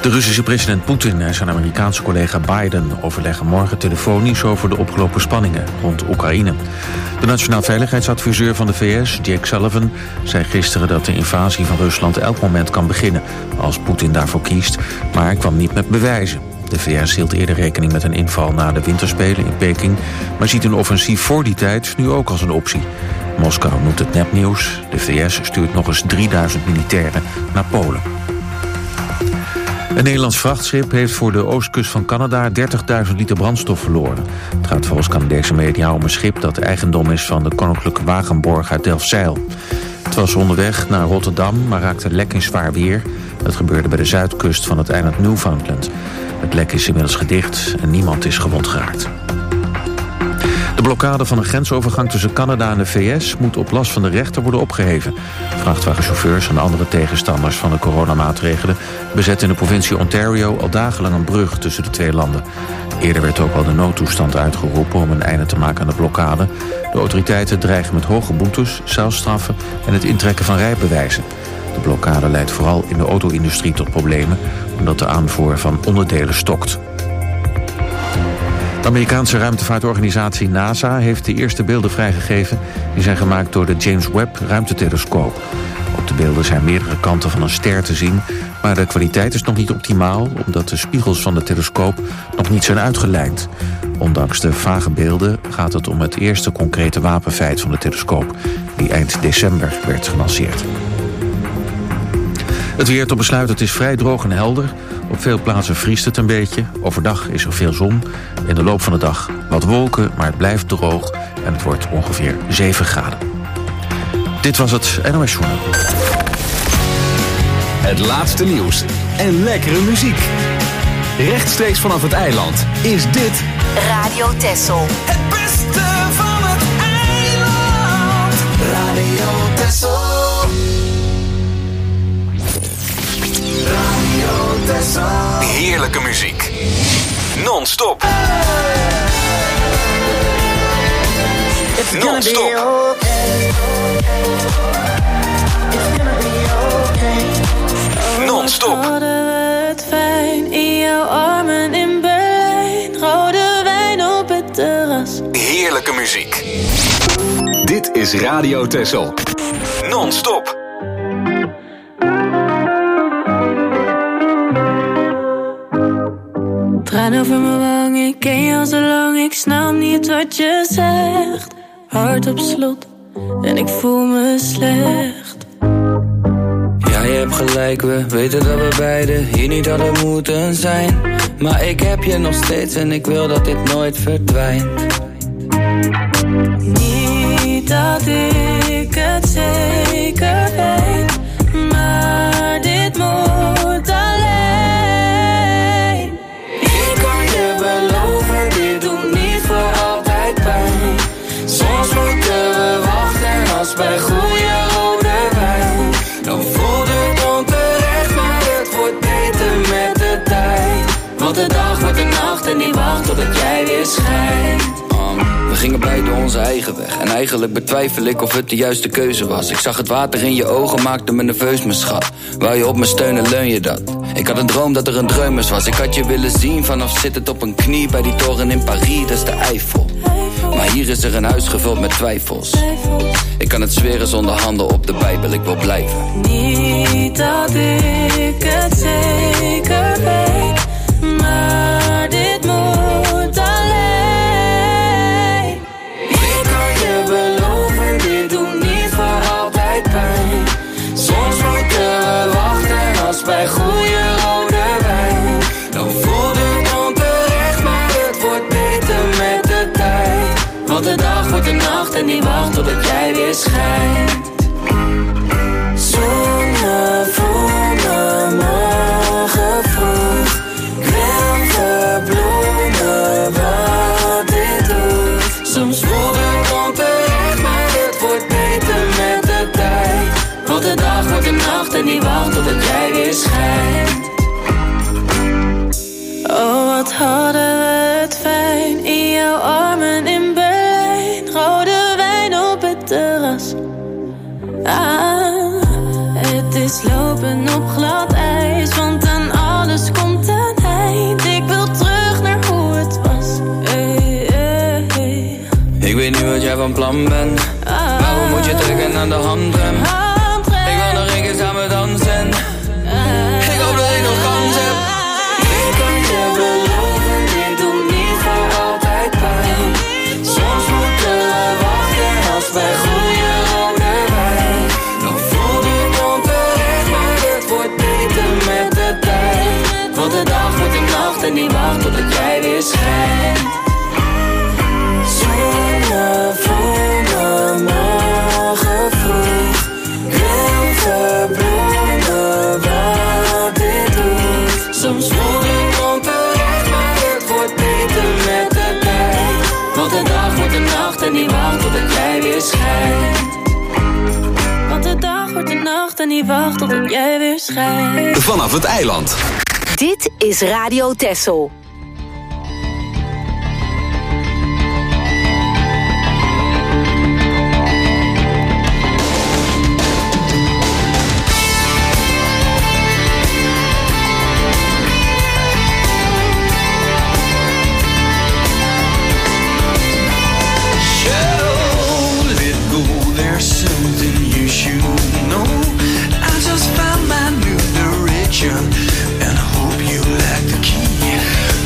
De Russische president Poetin en zijn Amerikaanse collega Biden overleggen morgen telefonisch over de opgelopen spanningen rond Oekraïne. De nationaal veiligheidsadviseur van de VS, Jake Sullivan, zei gisteren dat de invasie van Rusland elk moment kan beginnen als Poetin daarvoor kiest, maar hij kwam niet met bewijzen. De VS hield eerder rekening met een inval na de winterspelen in Peking, maar ziet een offensief voor die tijd nu ook als een optie. Moskou noemt het nepnieuws. De VS stuurt nog eens 3000 militairen naar Polen. Een Nederlands vrachtschip heeft voor de oostkust van Canada 30.000 liter brandstof verloren. Het gaat volgens Canadese media om een schip dat eigendom is van de Koninklijke Wagenborg uit Delfzijl. Het was onderweg naar Rotterdam, maar raakte lek in zwaar weer. Het gebeurde bij de zuidkust van het eiland Newfoundland. Het lek is inmiddels gedicht en niemand is gewond geraakt. De blokkade van een grensovergang tussen Canada en de VS moet op last van de rechter worden opgeheven. Vrachtwagenchauffeurs en andere tegenstanders van de coronamaatregelen bezetten in de provincie Ontario al dagenlang een brug tussen de twee landen. Eerder werd ook al de noodtoestand uitgeroepen om een einde te maken aan de blokkade. De autoriteiten dreigen met hoge boetes, celstraffen en het intrekken van rijbewijzen. De blokkade leidt vooral in de auto-industrie tot problemen, omdat de aanvoer van onderdelen stokt. De Amerikaanse ruimtevaartorganisatie NASA heeft de eerste beelden vrijgegeven. Die zijn gemaakt door de James Webb ruimtetelescoop. Op de beelden zijn meerdere kanten van een ster te zien, maar de kwaliteit is nog niet optimaal, omdat de spiegels van de telescoop nog niet zijn uitgelijnd. Ondanks de vage beelden gaat het om het eerste concrete wapenfeit van de telescoop, die eind december werd gelanceerd. Het weer tot besluit, het is vrij droog en helder. Op veel plaatsen vriest het een beetje. Overdag is er veel zon. In de loop van de dag wat wolken, maar het blijft droog. En het wordt ongeveer 7 graden. Dit was het NOS Journaal. Het laatste nieuws en lekkere muziek. Rechtstreeks vanaf het eiland is dit Radio Texel. Het beste van het eiland. Radio Texel. Radio Texel. heerlijke muziek. Non-stop. Non-stop. Non-stop. Hadden we het fijn in jouw armen in Berlijn. Rode wijn op het terras. Heerlijke muziek. Dit is Radio Texel. Non-stop. Traan over mijn wang, ik ken je al zo lang. Ik snap niet wat je zegt. Hart op slot en ik voel me slecht. Ja, je hebt gelijk, we weten dat we beiden hier niet hadden moeten zijn. Maar ik heb je nog steeds en ik wil dat dit nooit verdwijnt. Niet dat ik het zeker weet, maar dit moet alleen. Ik kan je beloven, dit doet niet voor altijd pijn. Soms moeten we wachten als bij goede rode wijn. Dan voelt het onterecht, maar het wordt beter met de tijd. Want de dag wordt de nacht en die wacht totdat jij weer schijnt. We gingen beiden onze eigen weg. En eigenlijk betwijfel ik of het de juiste keuze was. Ik zag het water in je ogen, maakte me nerveus, mijn schat. Wou je op me steunen, leun je dat? Ik had een droom dat er een dreumers was. Ik had je willen zien vanaf zittend op een knie bij die toren in Parijs, dat is de Eiffel. Maar hier is er een huis gevuld met twijfels. Ik kan het zweren zonder handen op de Bijbel, ik wil blijven. Niet dat ik het zeker weet, maar dit moet alleen. Ik kan je beloven, dit doet niet voor altijd pijn. Soms moeten we wachten als bij goede rode wijn. Dan voelt het onterecht, maar het wordt beter met de tijd. Want de dag wordt de nacht en die wacht totdat jij weer schijnt. Zonnevolle morgen vroeg, ik wil verbloemen wat dit doet. Soms voelt het onterecht, maar het wordt beter met de tijd. Want de dag wordt de nacht en die wacht totdat jij weer schijnt. Oh, wat hadden we het fijn in jouw armen in Berlijn. Rode wijn op het terras. Ah, het is lopen op glad ijs, want aan alles komt vlam ben. Waarom moet je trekken aan de handrem? Ik wil nog een keer samen dansen. Ik hoop dat ik nog kans heb. Ik kan je beloven, dit doet niet voor altijd pijn. Soms moeten we wachten als bij goede rode wijn. Dan voelt het onterecht, maar het wordt beter met de tijd. Want de dag wordt de nacht en die wacht totdat jij weer schijnt. Zonne voor me morgen vroeg. Wil verbloemen wat dit doet. Soms voelt het onterecht, maar het wordt beter met de tijd. Want de dag wordt de nacht en die wacht totdat jij weer schijnt. Want de dag wordt de nacht en die wacht totdat jij weer schijnt. Vanaf het eiland. Dit is Radio Texel. And hope you like the key.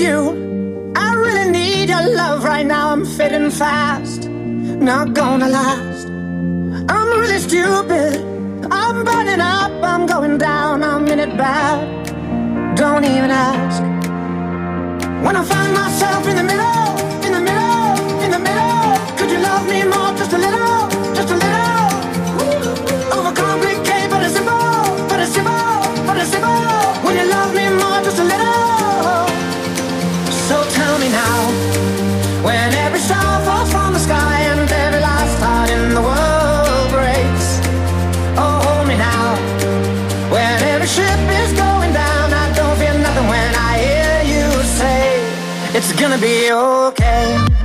you. I really need your love right now. I'm fading fast, not gonna last. I'm really stupid, I'm burning up, I'm going down, I'm in it bad. Don't even ask. When I find myself in the middle, in the middle, in the middle, could you love me more, just a little, just a little? Overcomplicate, but it's simple, but it's simple, but it's simple. When you love me more, just a little. So tell me now, when every star falls from the sky and every last heart in the world breaks. Oh, hold me now, when every ship is going down, I don't feel nothing when I hear you say, it's gonna be okay.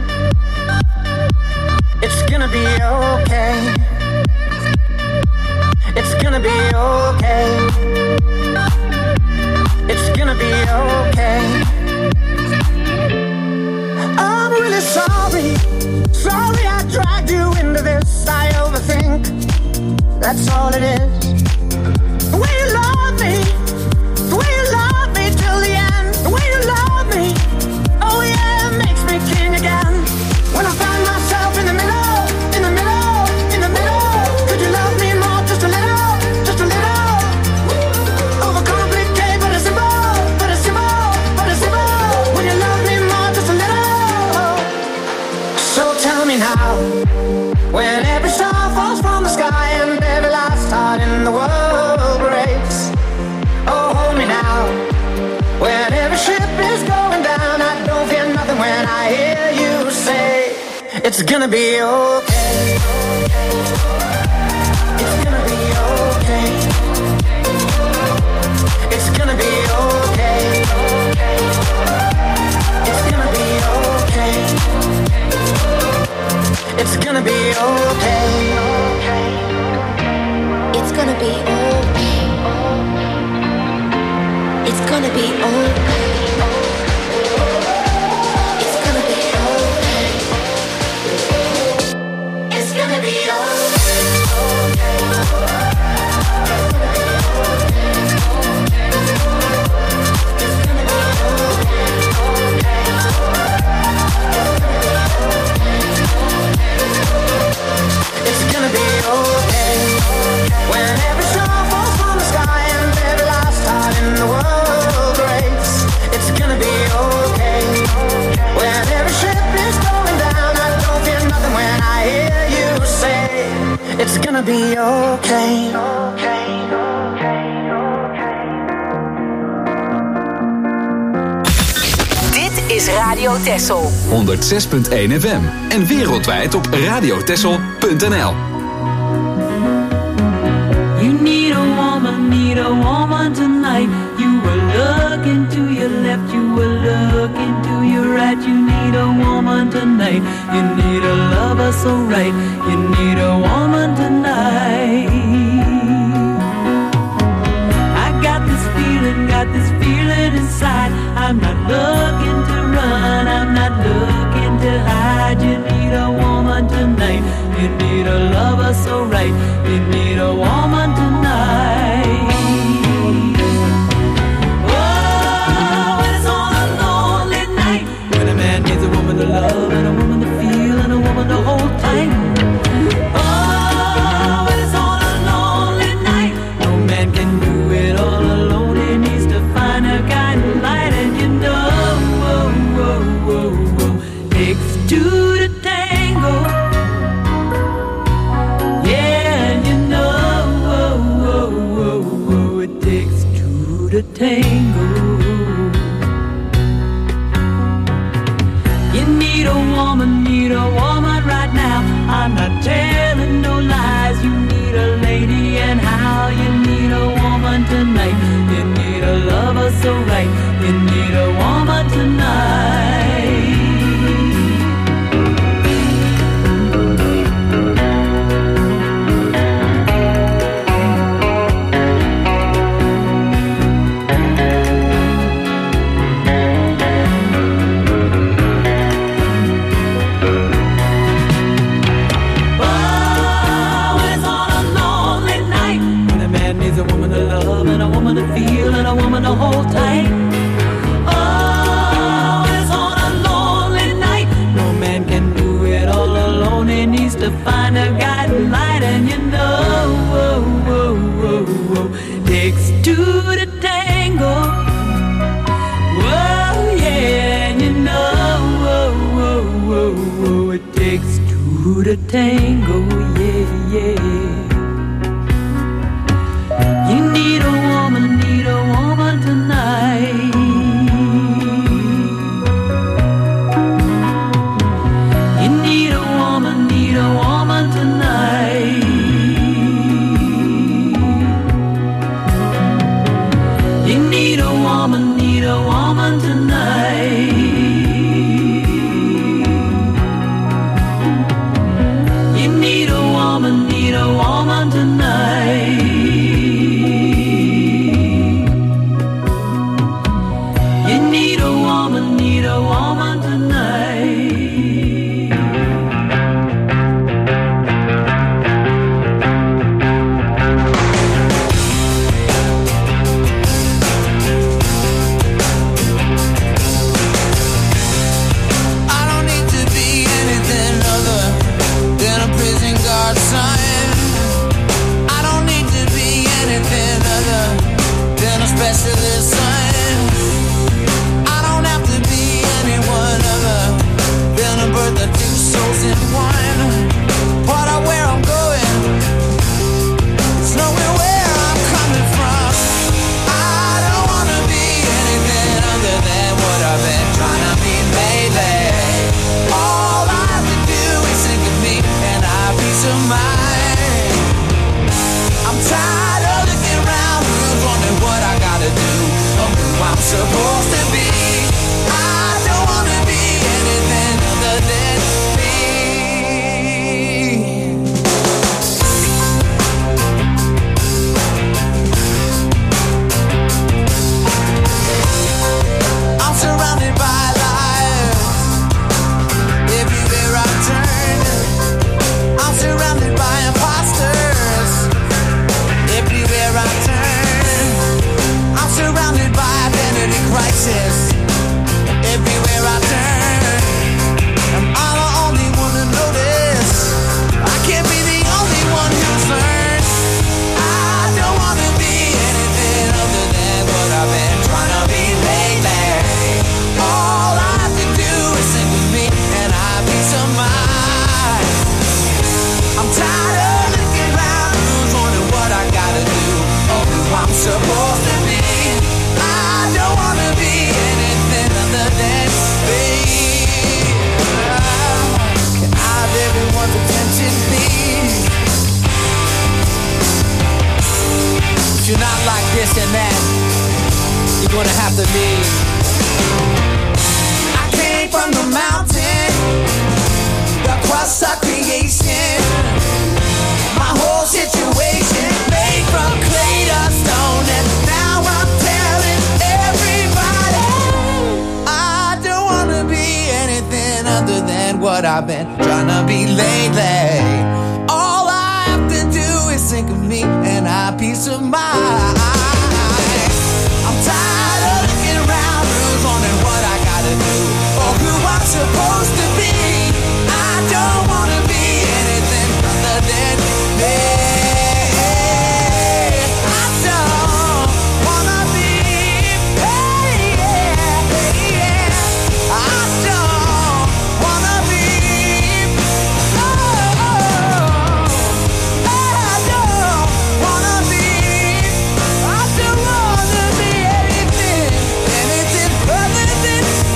It's gonna be okay. It's gonna be okay. It's gonna be okay. I'm really sorry. Sorry I dragged you into this. I overthink. That's all it is. The way you love me, the way you love me till the end, the way you love me, oh yeah, it makes me king again. When I find myself in the middle, in the middle, in the middle, could you love me more, just a little, just a little? Overcomplicate, but it's simple, but it's simple, but it's simple. When you love me more, just a little. So tell me now, when every star falls from the sky and every last heart in the world breaks. Oh, hold me now, when every ship is going down, I don't feel nothing when I hear you say, it's gonna be okay. It's gonna be okay. It's gonna be okay. It's gonna be okay. It's gonna be okay. It's gonna be okay. It's gonna be okay. It's gonna be okay. It's gonna be It's gonna be okay. When every star falls from the sky and every last heart in the world breaks. It's gonna be okay. When every ship is going down, I don't feel nothing when I hear you say, it's gonna be okay. Dit is Radio Texel. 106.1 FM en wereldwijd op radiotexel.nl. You need a woman tonight. You were looking to your left, you were looking to your right. You need a woman tonight. You need a lover so right. You need a woman tonight. I got this feeling inside. I'm not looking to run, I'm not looking to hide. You need a woman tonight. You need a lover so right. You need a woman tonight. Oh, when it's on a lonely night, when a man needs a woman to love and a woman to feel and a woman to hold tight. Oh, when it's on a lonely night, no man can do it all alone. He needs to find a kind of light, and you know, takes two to tango. Yeah, you know, it takes two to tango. You need a woman right now. I'm not telling no lies. You need a lady, and how you need a woman tonight. You need a lover so right. You need a woman tonight. A woman to feel and a woman to hold tight. Oh, to find a guiding light, and you know, takes two to tango. Whoa, yeah, and you know, it takes two to tango, yeah, yeah. You need a woman tonight. You need a woman tonight. You need a woman tonight. You need a woman tonight. You need a woman tonight. Specialist son. I don't have to be anyone other than a birth of two souls in one. Part of where I'm going, it's knowing where I'm coming from. I don't wanna be anything other than what I've been trying to be lately. All I have to do is think of me and I have peace of mind. I'm tired of looking around, wondering what I gotta do, or who I'm supposed to be. I don't wanna be anything other than me. I'm surrounded by lies everywhere I turn. I'm surrounded by imposters everywhere I turn. I'm surrounded by identity crisis everywhere I turn. Am I the only one to notice? I can't be the only one who's learned. I don't wanna be anything other than what I've been trying to be lately. All I have to do is think with me and I have peace of mind. I'm tired of looking around, wondering what I gotta do, or who I'm supposed to be. I don't wanna be anything other than me. Can I have everyone's attention, please? If you're not like this and that, you're gonna have to leave. I came from the mountain, the crust of creation. My whole situation made from clay to stone, and now I'm telling everybody I don't wanna be anything other than what I've been trying to be lately. All I have to do is think of me and I have peace of mind. I'm tired of looking around, who's wondering what I gotta do, or who I'm supposed to be. I don't wanna be anything other than me. I don't wanna be, I don't wanna be, I don't wanna be, I don't wanna be anything other than me.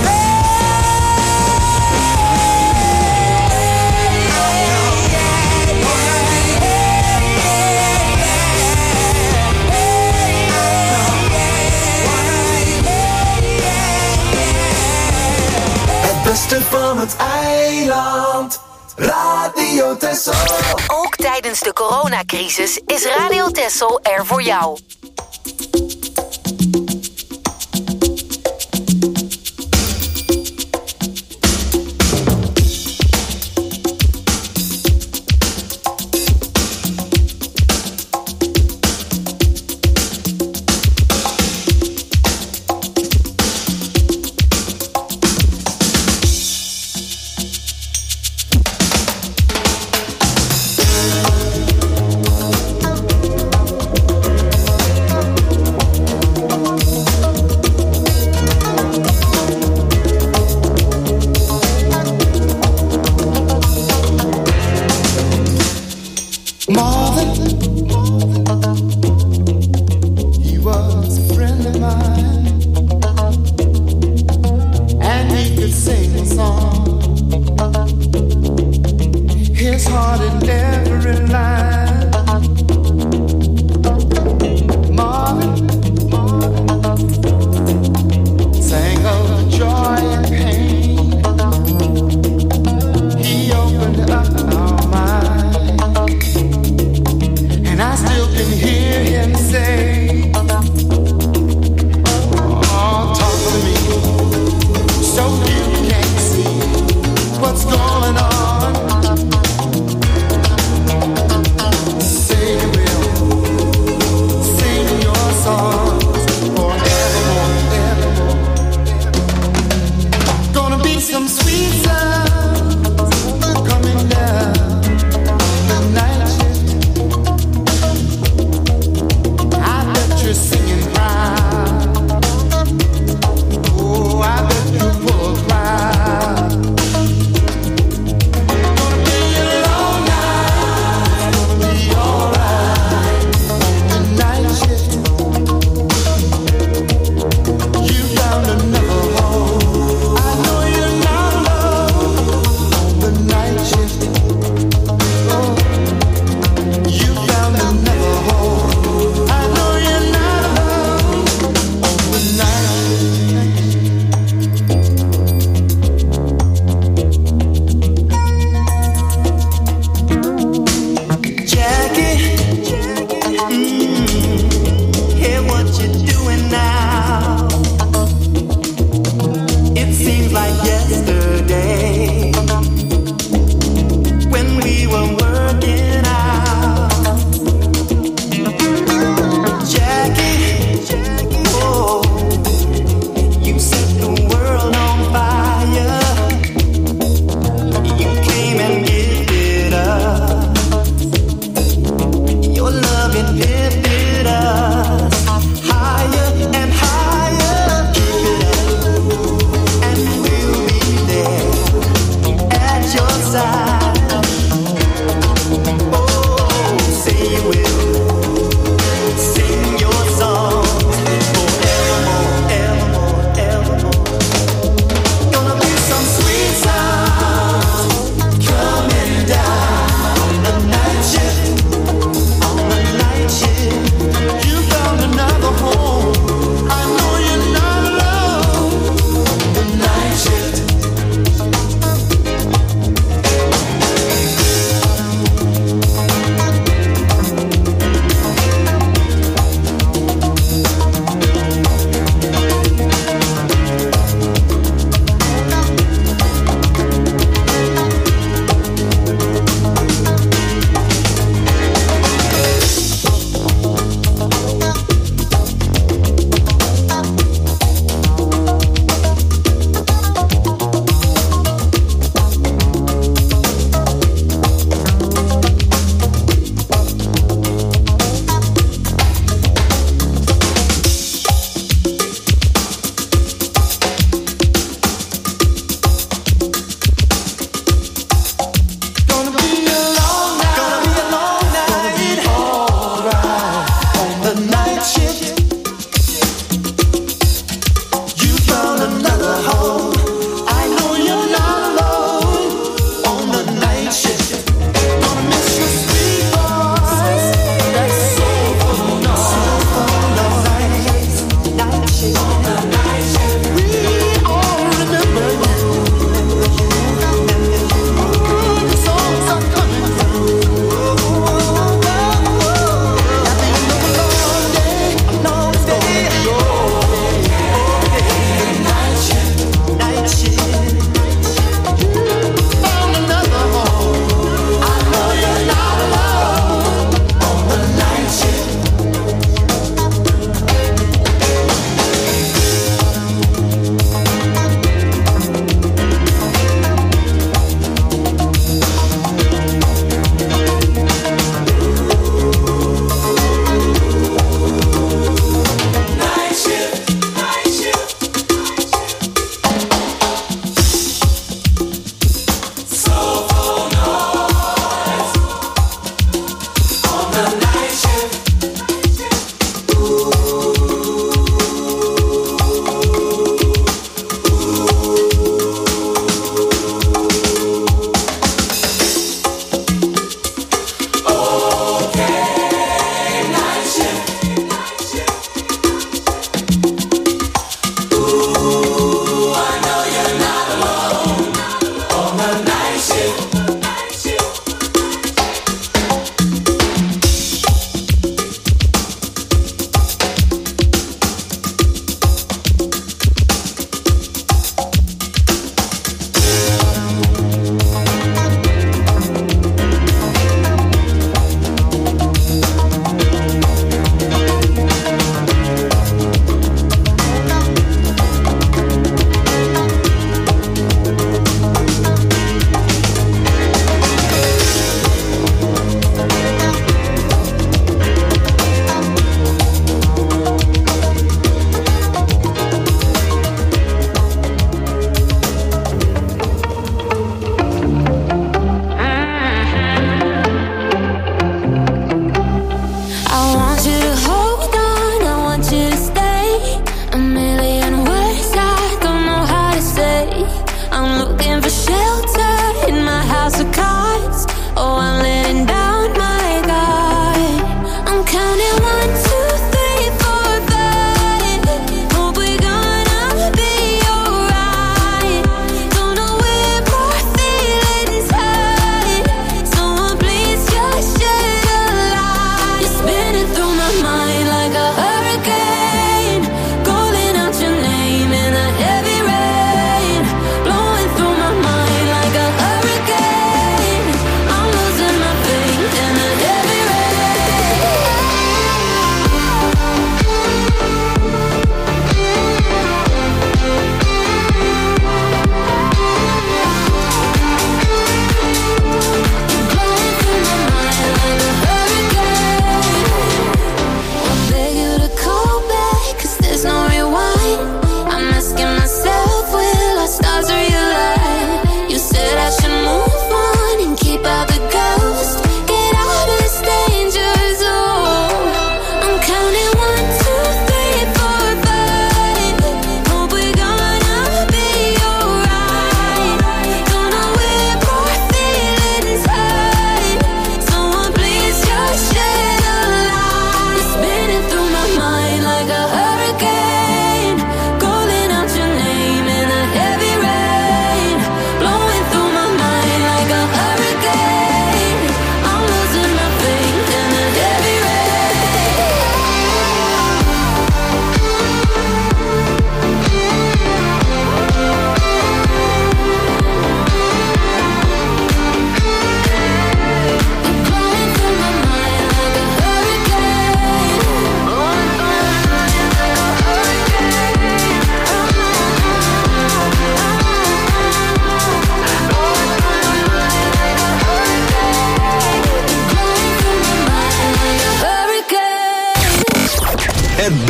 Het beste van het eiland, Radio Texel. Ook tijdens de coronacrisis is Radio Texel er voor jou.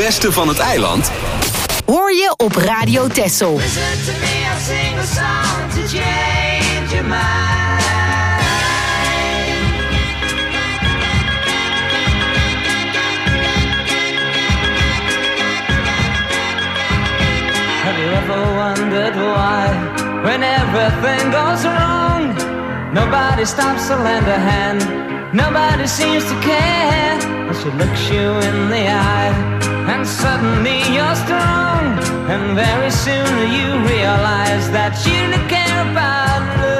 beste van het eiland hoor je op Radio Texel. Listen to me, I'll sing a song to change your mind. Have you ever wondered why, when everything goes wrong, nobody stops to lend a hand, nobody seems to care, as she looks you in the eye, and suddenly you're strong, and very soon you realize that you don't care about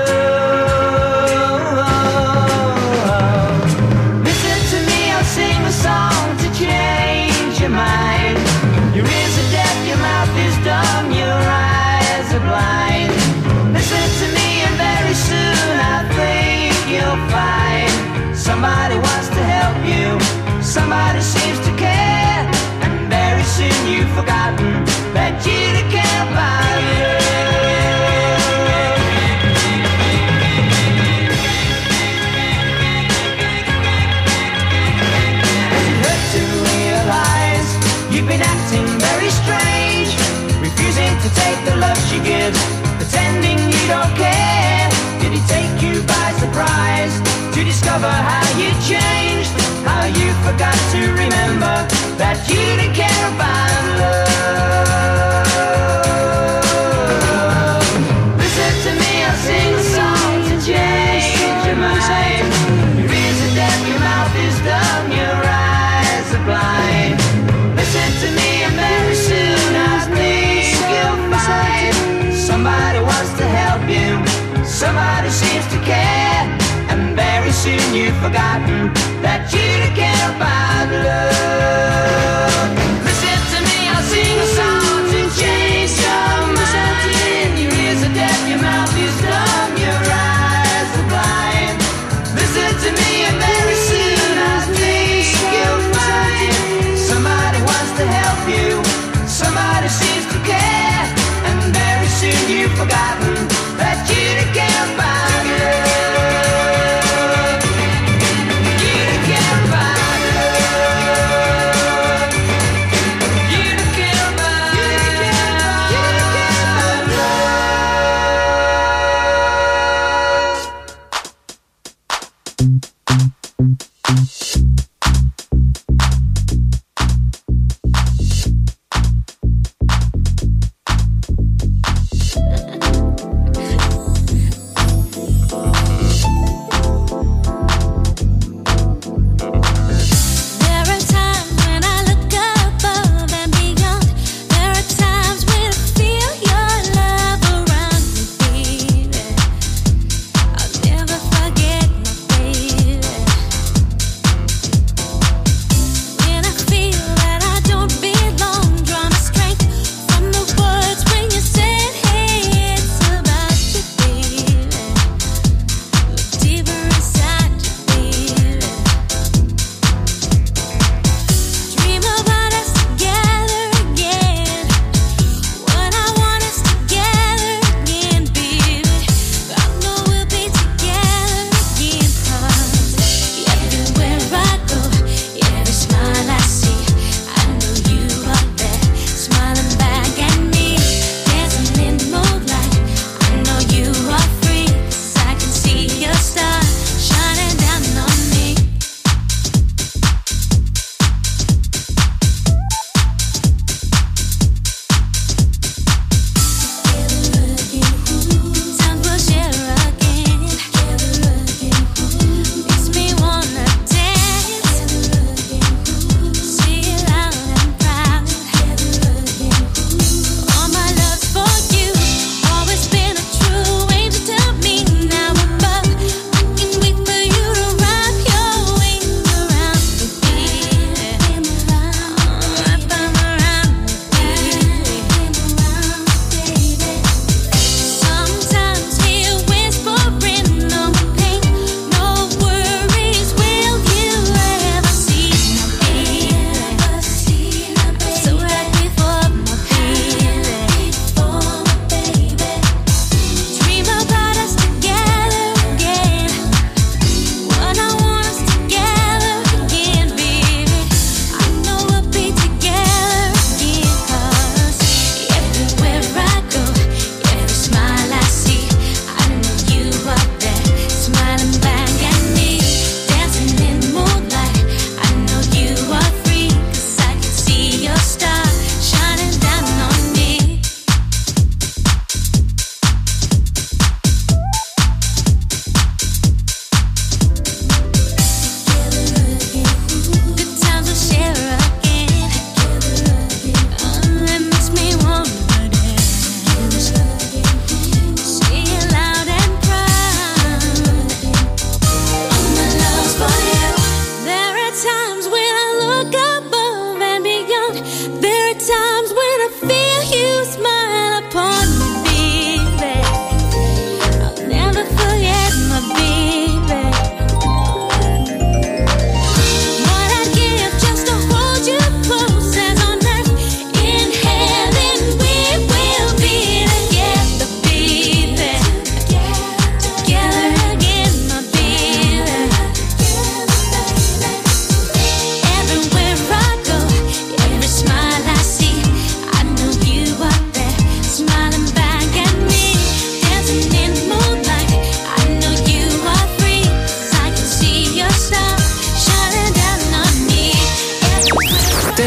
love. Listen to me, I'll sing a song to change your mind. Your ears are deaf, your mouth is dumb, your eyes are blind. Listen to me and very soon I think you'll find somebody wants to help you, somebody seems to care, and very soon you've forgotten that you don't care about love. Does it hurt to realize you've been acting very strange, refusing to take the love she gives, pretending you don't care? Did he take you by surprise to discover how you changed, how you forgot to remember that you didn't care about love? Listen to me, I'll sing a song to change your mind. Your ears are deaf, your mouth is dumb, your eyes are blind. Listen to me and very soon I think you'll find somebody wants to help you, somebody seems to care, and very soon you've forgotten that you don't care about love. Listen to me, I'll sing a song to change your mind. Your ears are deaf, your mouth is dumb, your eyes are blind. Listen to me and very soon I think you'll find somebody wants to help you, somebody seems to care, and very soon you've forgotten that you don't care about love.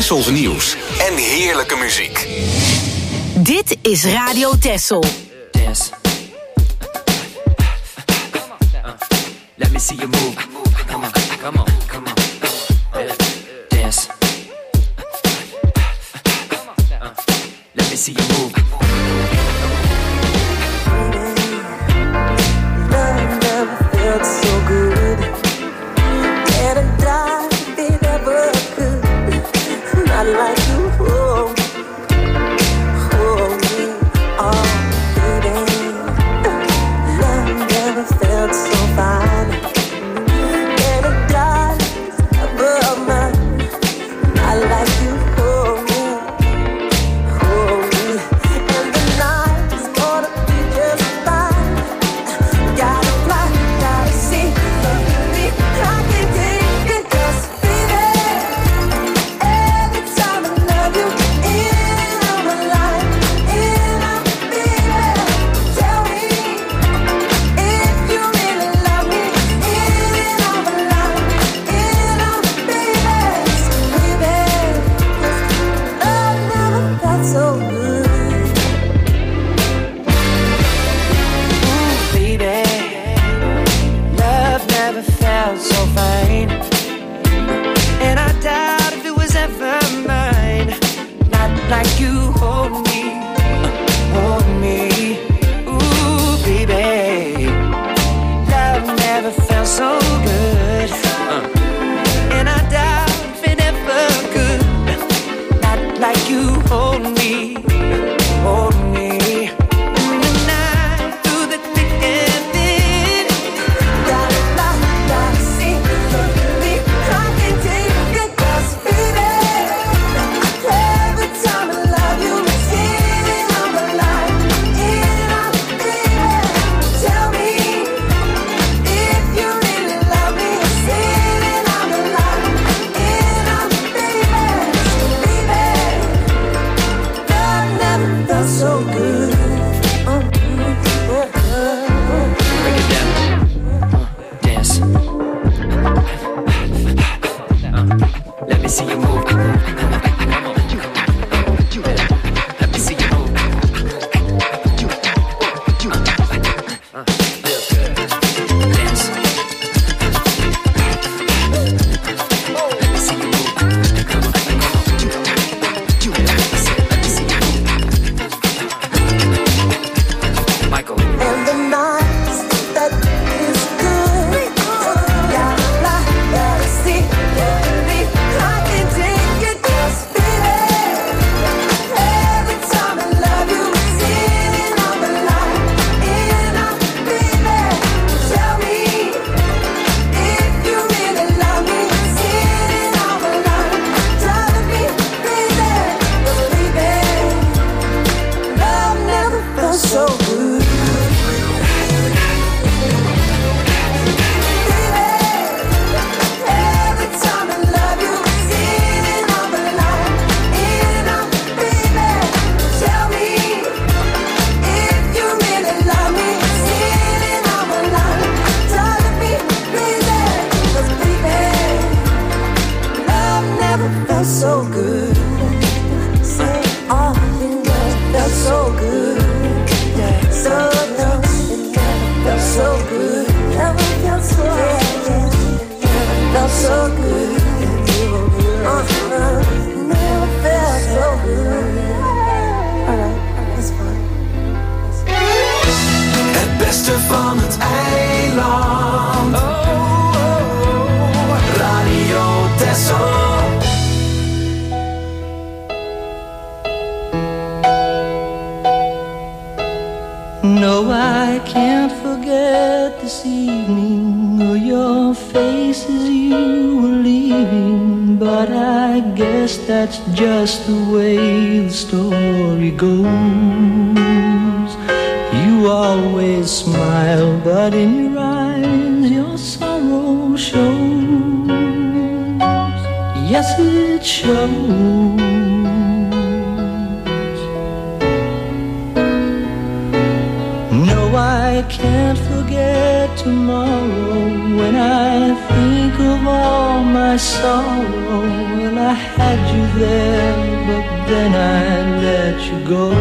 Tessels nieuws en heerlijke muziek. Dit is Radio Tessel. Dance. Let me see you move. Come on, come on, come on. Dance. Let me see you move. Love never felt so good. And I died if it ever could. Not like you, oh, me, oh, baby. Love never felt so fine. And I died above mine. Not like you, oh, me. And the night's gonna be just fine. Gotta fly, gotta see, baby, I can take it, 'cause baby, every time I love you, in on my life, in on baby, tell me if you really love me, in on my life, in on baby, love never felt so good. Ooh, baby, love never felt so fine. And I doubt if it was ever mine. Not like you hold me, hold me. Ooh, baby, love never felt so good. And I doubt if it ever could. Not like you hold me, hold me. In the night, through the thick and thin. Gotta fly, gotta see, baby, I can take it, 'cause baby, every time I love you, in on my life, in on baby, tell me if you really love me, in on my life, in on baby, love never felt so good. Break it down. Dance. Let me see you move. Come on. Let me see you move. Dance. Let me see you move. Come on. Let me see you move. Michael. And the nights that is good. Gotta fly, gotta see, baby, I can take it, 'cause baby, every time I love you, in on my life, in on baby, tell me if you really love me, in on my life, tell me, baby, 'cause baby, love never felt so good. Every time I love you, in on my life, in on baby, tell me if you really love me, in on my life, tell me, baby, 'cause baby, love never felt so good. Say, oh, it never felt so good. So no, it never felt so good. Never felt so good. Never felt so good. Never felt so good. Alright, that's fine. Het beste van het eiland. Radio Tessel. No, I can't forget this evening or your face as you were leaving. But I guess that's just the way the story goes. You always smile, but in your eyes your sorrow shows. Yes, it shows. No, I I can't forget tomorrow. When I think of all my sorrow, well, I had you there, but then I let you go.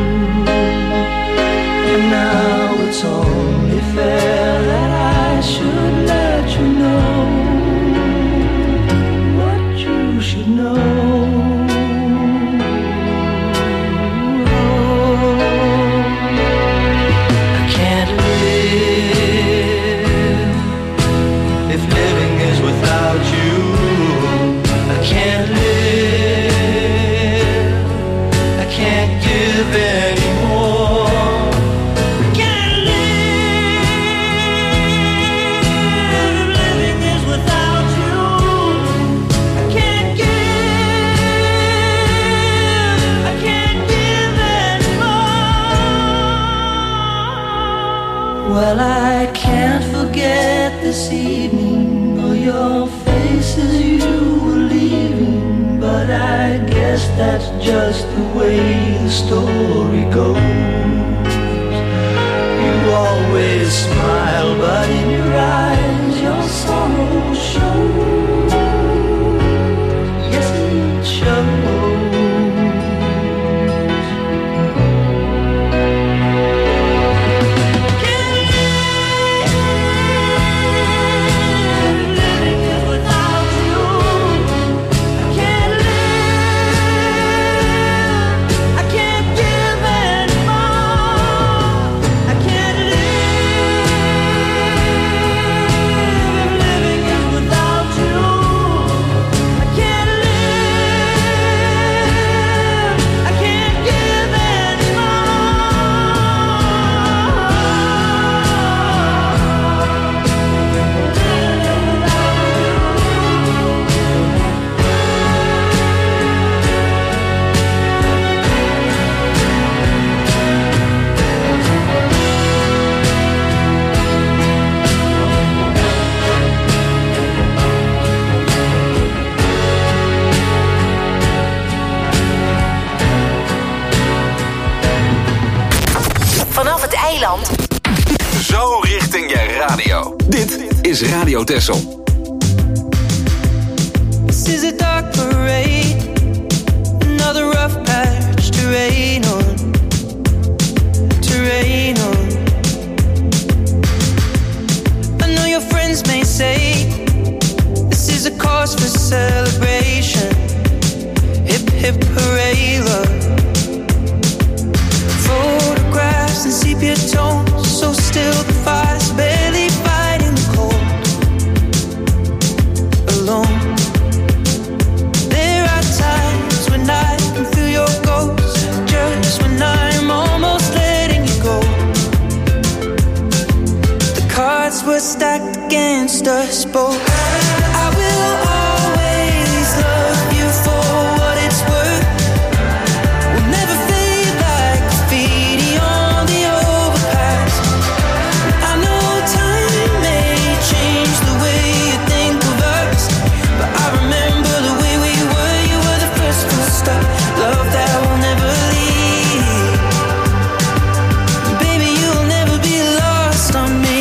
And now it's only fair that I should let you know what you should know. Well, I can't forget this evening or your faces you were leaving, but I guess that's just the way the story goes. You always smile, but in your eyes your sorrow shows. Yes, it shows. Zo richting je radio. Dit is Radio Texel. This is a dark parade, another rough patch to rain on, to rain on. I know your friends may say this is a cause for celebration. Hip hip hooray, love. Photographs and sepia tones, so still the fire's barely fighting the cold. Alone. There are times when I can feel your ghost, just when I'm almost letting you go. The cards were stacked against us both. I will always love you for what it's worth. We'll never fade like graffiti on the overpass. I know time may change the way you think of us, but I remember the way we were. You were the first full stop, love that will never leave. Baby, you'll never be lost on me.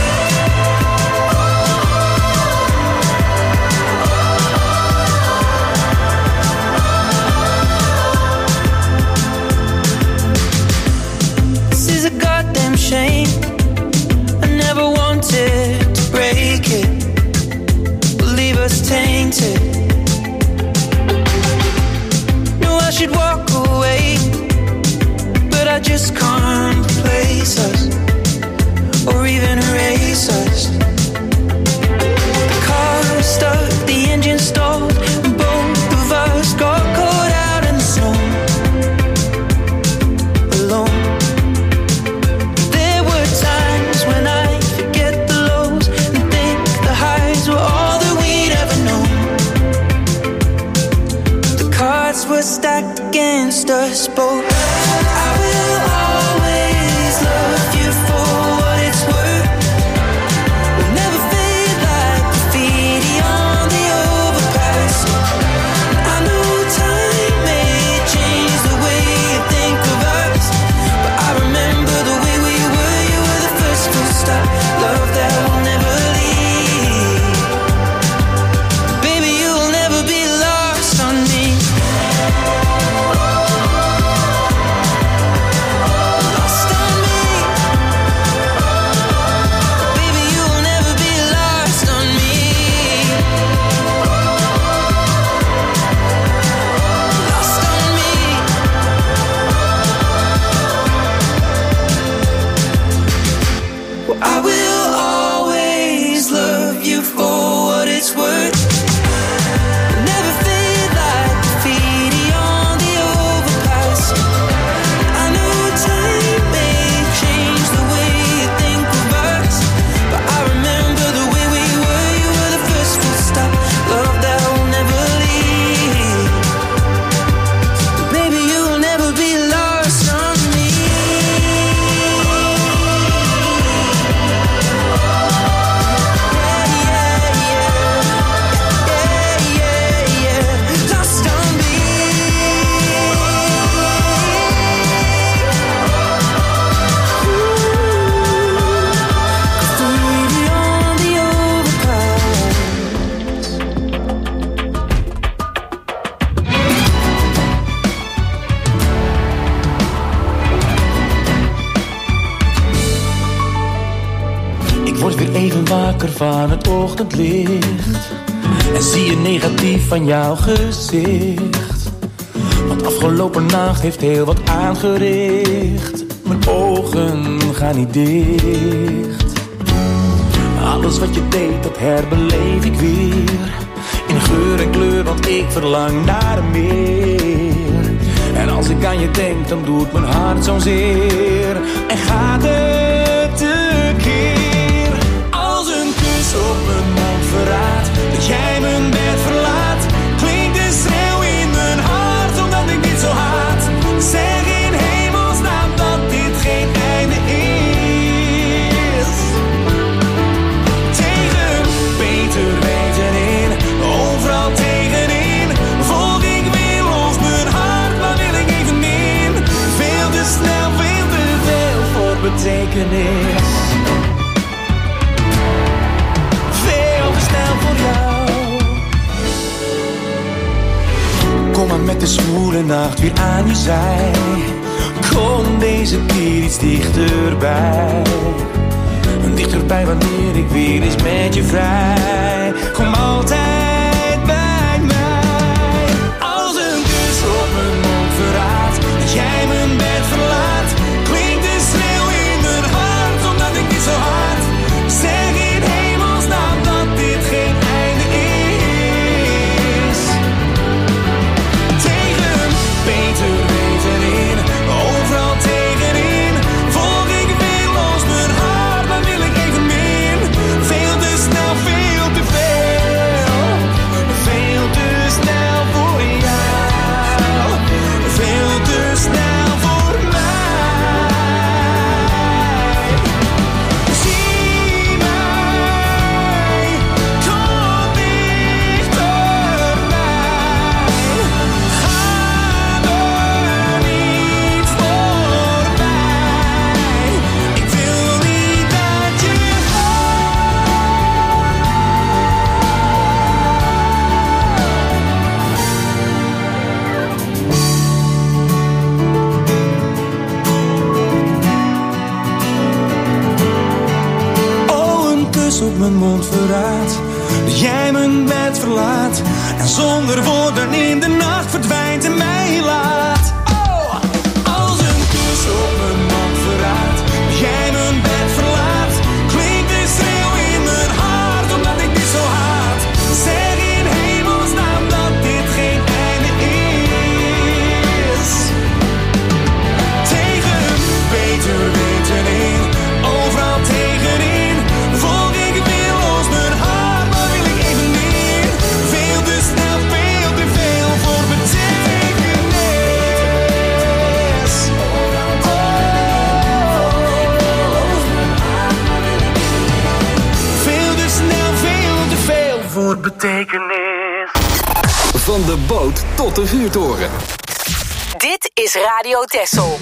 This is a goddamn shame. I never wanted to break it, leave us tainted. No, I should walk away, but I just can't replace us or even erase us. The car stuck, the engine stalled, and both of us got caught out in the snow. Alone. There were times when I forget the lows and think the highs were all that we'd ever known. The cards were stacked against us both. I will always love you for what it's worth. wakker van het ochtendlicht en zie je negatief van jouw gezicht. Want afgelopen nacht heeft heel wat aangericht. Mijn ogen gaan niet dicht. Alles wat je deed, dat herbeleef ik weer. In geur en kleur, want ik verlang naar meer. En als ik aan je denk, dan doet mijn hart zo'n zeer. En gaat het tekeer. Als een kus op mijn mond verraadt dat jij mijn bed verlaat, klinkt een schreeuw in mijn hart omdat ik dit zo haat. Zeg in hemelsnaam dat dit geen einde is. Tegen beter weten in, overal tegenin, volg ik weer los mijn hart, maar wil ik even in. Veel te snel, veel te veel voor betekenis. Veel te snel voor jou. Kom maar met de zwoele nacht weer aan je zij. Kom deze keer iets dichterbij. Dichterbij wanneer ik weer eens met je vrij. Kom altijd bij mij. Als een kus op mijn mond verraadt dat jij mijn bed verlaat, klinkt de schreeuw in mijn hart omdat ik dit zo haat. Zeg in hemelsnaam dat dit geen einde is. Tegen beter weten in, overal tegenin, volg ik weer los mijn hart, maar wil ik even min. Veel te snel, veel te veel. Veel te snel voor jou. Veel te snel voor mij. Zie mij, kom dichterbij. Ga er niet voorbij. Ik wil niet dat je Oh, een kus op mijn mond verraadt dat jij mijn bed verlaat en zonder woorden in de nacht verdwijnt en mij laat. Oh, als een kus op mijn mond verraadt dat jij mijn bed verlaat, klinkt de schreeuw in mijn hart omdat ik dit zo haat. Zeg in hemelsnaam dat dit geen einde is. Tegen beter weten in, overal tegenin, volg ik weer los mijn hart, maar wil ik even meer. Veel te snel, veel te veel voor betekenis. Veel te snel, veel te veel voor betekenis. Van de boot tot de vuurtoren. Dit is Radio Texel.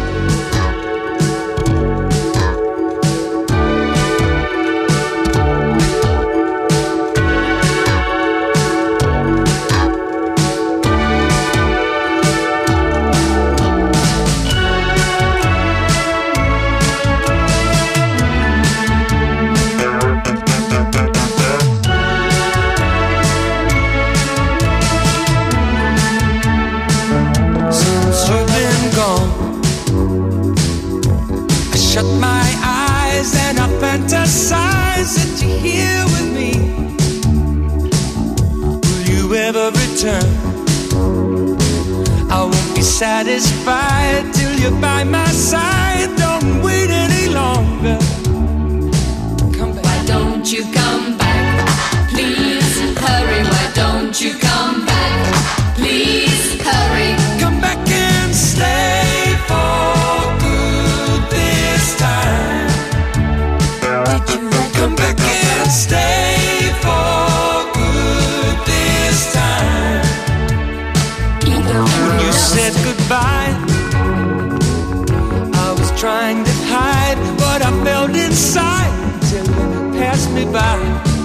Since you've been gone, I shut my eyes and I fantasize that you're here with me. Will you ever return? I won't be satisfied till you're by my side. Don't wait any longer. Come back. Why don't you come back? Please hurry. Why don't you come back? Please hurry. Come back and stay for good this time. Come back and stay for good this time. When you said goodbye, I was trying to hide what I felt inside till you passed me by.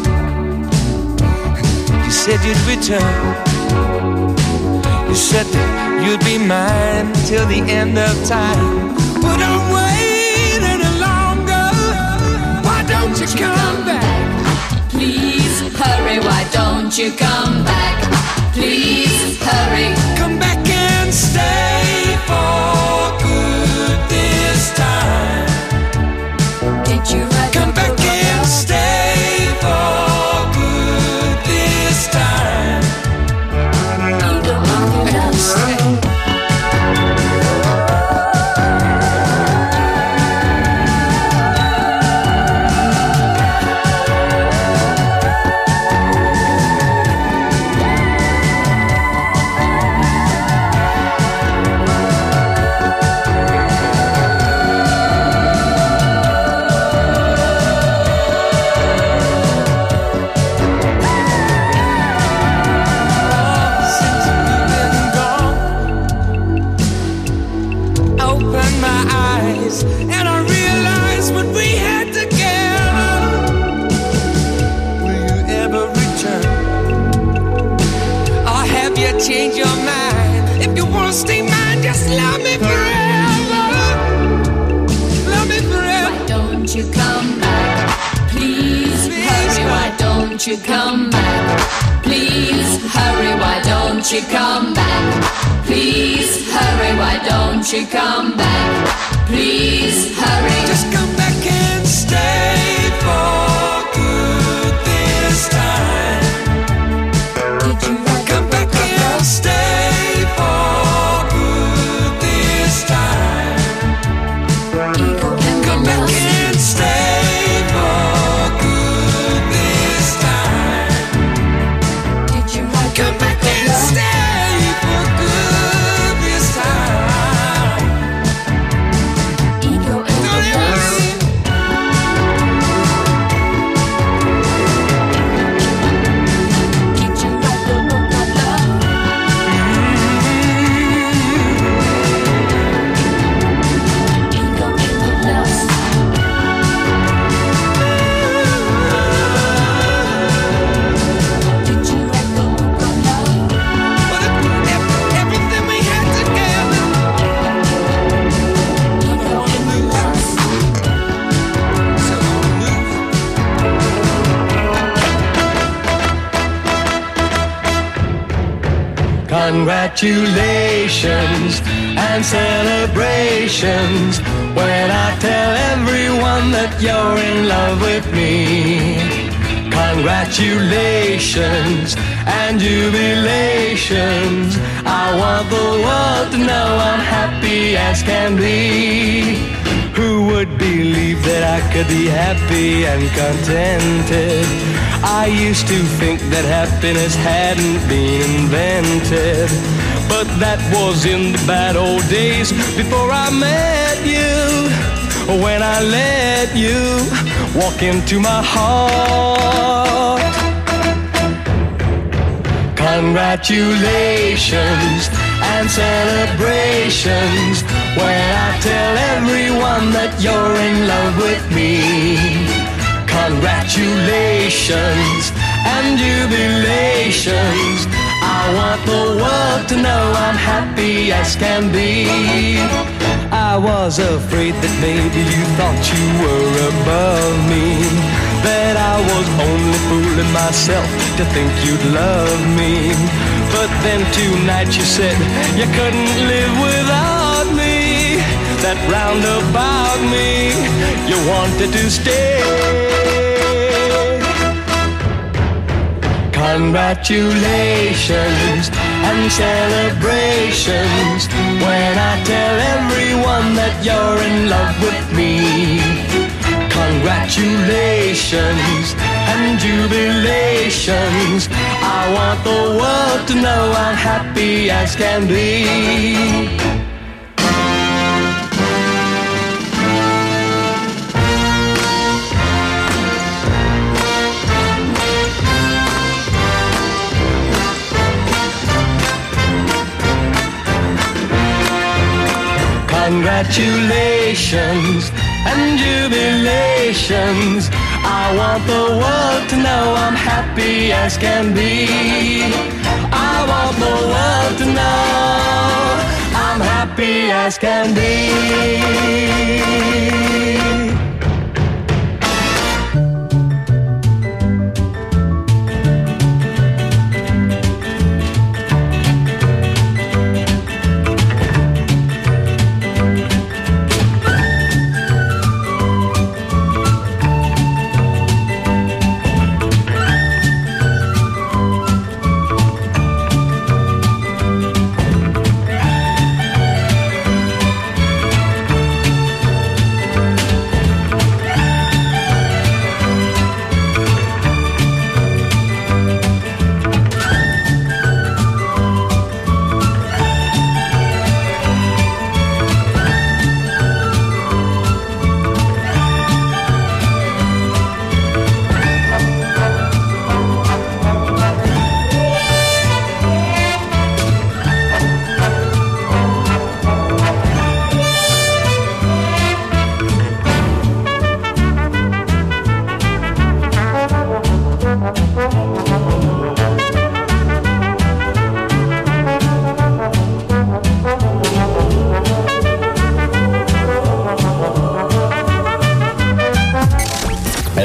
You said you'd return. You said that you'd be mine till the end of time. But don't wait any longer. Why don't you come back? you come back? Please hurry. Come back and stay for good this time. Did you write Come back and stay for good this time. You don't want to love stay. And I realized what we had together. Will you ever return? Or have you changed your mind? If you wanna stay mine, just love me forever. Love me forever. Why don't you come back? Please hurry, why don't you come back? Please hurry, why don't you come back? Please hurry, why don't you come back? Please hurry. Just come back and stay for good this time. Did you write Come back and stay for good this time. Come back and stay for good this time. Did you write Come back and stay for good this time. ego and Don't you worry. Did you write the book of love? Ego and lust. Did you write the book of love? But everything we had together. Ego and lust. Congratulations and celebrations when I tell everyone that you're in love with me. Congratulations and jubilations. I want the world to know I'm happy as can be. Who would believe that I could be happy and contented? I used to think that happiness hadn't been invented, but that was in the bad old days before I met you. When I let you walk into my heart. Congratulations and celebrations when I tell everyone that you're in love with me. Congratulations and jubilations. I want the world to know I'm happy as can be. I was afraid that maybe you thought you were above me, that I was only fooling myself to think you'd love me. But then tonight you said you couldn't live without me, that round about me you wanted to stay. Congratulations and celebrations when I tell everyone that you're in love with me. Congratulations and jubilations. I want the world to know I'm happy as can be. Congratulations and jubilations. I want the world to know I'm happy as can be. I want the world to know I'm happy as can be.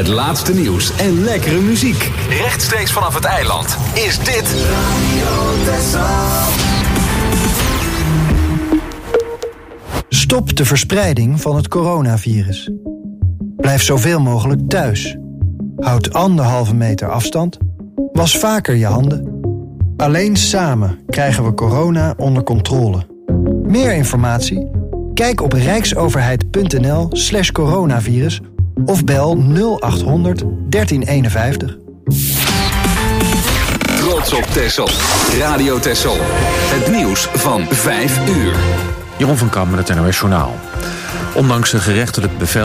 Het laatste nieuws en lekkere muziek. Rechtstreeks vanaf het eiland is dit Radio Texel. Stop de verspreiding van het coronavirus. Blijf zoveel mogelijk thuis. Houd 1,5 meter afstand. Was vaker je handen. Alleen samen krijgen we corona onder controle. Meer informatie? Kijk op rijksoverheid.nl/coronavirus of bel 0800 1351. Trots op Texel. Radio Texel. Het nieuws van 5 uur. Jeroen van Kam met het NOS Journaal. Ondanks een gerechtelijk bevel